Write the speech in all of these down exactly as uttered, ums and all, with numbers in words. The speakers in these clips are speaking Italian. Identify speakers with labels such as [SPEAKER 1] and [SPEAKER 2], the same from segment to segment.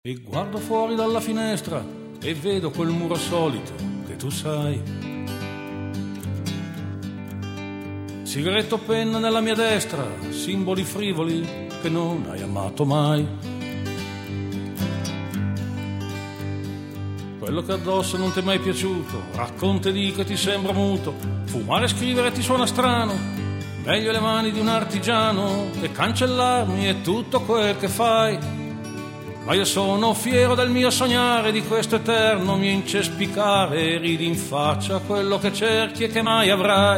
[SPEAKER 1] E guardo fuori dalla finestra e vedo quel muro solito che tu sai. Sigaretto penna nella mia destra, simboli frivoli che non hai amato mai. Quello che addosso non ti è mai piaciuto, racconta di che ti sembra muto, fumare e scrivere ti suona strano, meglio le mani di un artigiano che cancellarmi è tutto quel che fai. Ma io sono fiero del mio sognare, di questo eterno mio incespicare, e ridi in faccia quello che cerchi e che mai avrai.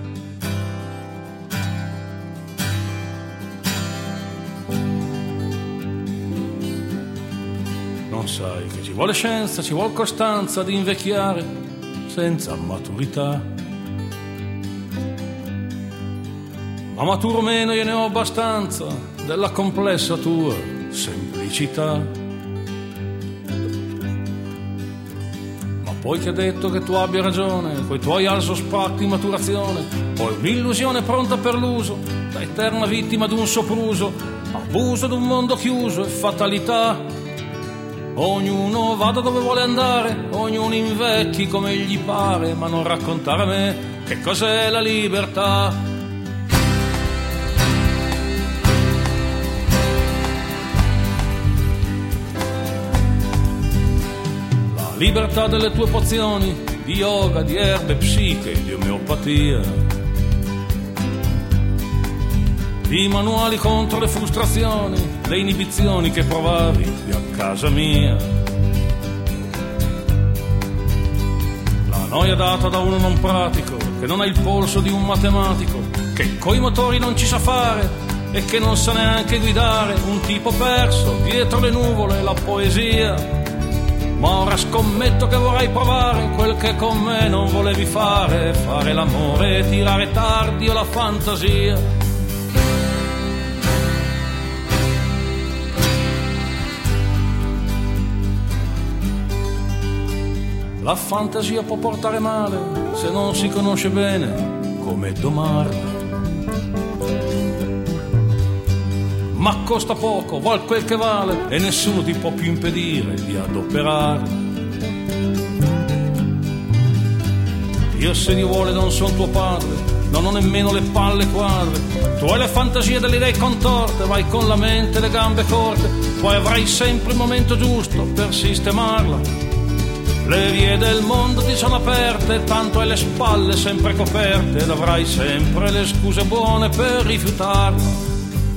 [SPEAKER 1] Non sai che ci vuole scienza, ci vuole costanza di invecchiare senza maturità. Ma maturo meno io ne ho abbastanza della complessa tua semplicità. Ma poi che ha detto che tu abbia ragione, coi tuoi alzo spatti in maturazione, poi un'illusione pronta per l'uso, da eterna vittima d'un sopruso, abuso d'un mondo chiuso e fatalità. Ognuno vada dove vuole andare, ognuno invecchi come gli pare, ma non raccontare a me che cos'è la libertà. Libertà delle tue pozioni, di yoga, di erbe, psiche, di omeopatia, di manuali contro le frustrazioni, le inibizioni che provavi a casa mia. La noia data da uno non pratico, che non ha il polso di un matematico, che coi motori non ci sa fare e che non sa neanche guidare, un tipo perso dietro le nuvole, la poesia. Ma ora scommetto che vorrai provare quel che con me non volevi fare, fare l'amore e tirare tardi o la fantasia. La fantasia può portare male se non si conosce bene come domarla. Ma costa poco, val quel che vale e nessuno ti può più impedire di adoperarla. Io se Dio vuole non sono tuo padre, non ho nemmeno le palle quadre. Tu hai le fantasie delle idee contorte, vai con la mente e le gambe corte, poi avrai sempre il momento giusto per sistemarla. Le vie del mondo ti sono aperte, tanto hai le spalle sempre coperte ed avrai sempre le scuse buone per rifiutarla.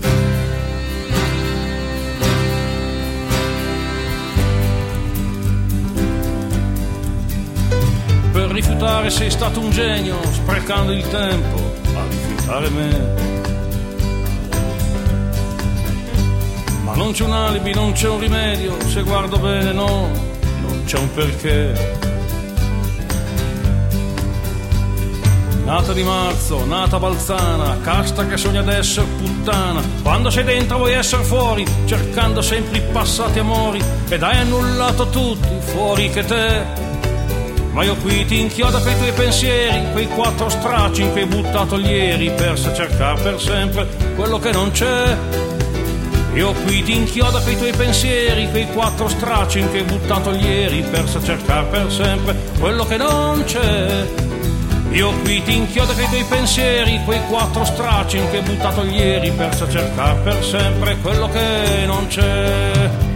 [SPEAKER 1] Per rifiutare sei stato un genio, sprecando il tempo a rifiutare me. Ma non c'è un alibi, non c'è un rimedio, se guardo bene no, non c'è un perché. Nata di marzo, nata balzana, casta che sogna d'essere puttana. Quando sei dentro vuoi essere fuori, cercando sempre i passati amori, ed hai annullato tutti, fuori che te. Ma io qui ti inchioda per i tuoi pensieri, quei quattro stracci in cui hai buttato ieri, persa a cercare per sempre quello che non c'è. Io qui ti inchioda per i tuoi pensieri, quei quattro stracci in cui hai buttato ieri, persa a cercare per sempre quello che non c'è. Io qui ti inchioda per i tuoi pensieri, quei quattro stracci in cui hai buttato ieri, persa a cercare per sempre quello che non c'è.